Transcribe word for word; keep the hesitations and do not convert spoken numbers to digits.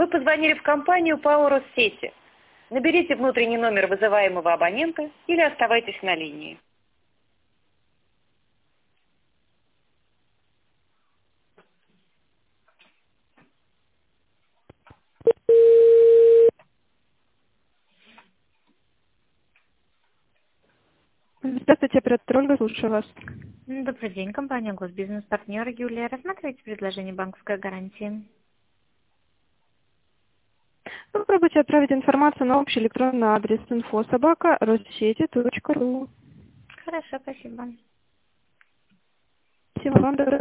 Вы позвонили в компанию ПАО «Россети». Наберите внутренний номер вызываемого абонента или оставайтесь на линии. Здравствуйте, оператор Ольга, слушаю вас. Добрый день, компания Госбизнес-партнер Юлия. Рассматриваете предложение банковской гарантии? Попробуйте отправить информацию на общий электронный адрес инфо собака россети точка ру. Хорошо, спасибо. Всего вам доброго.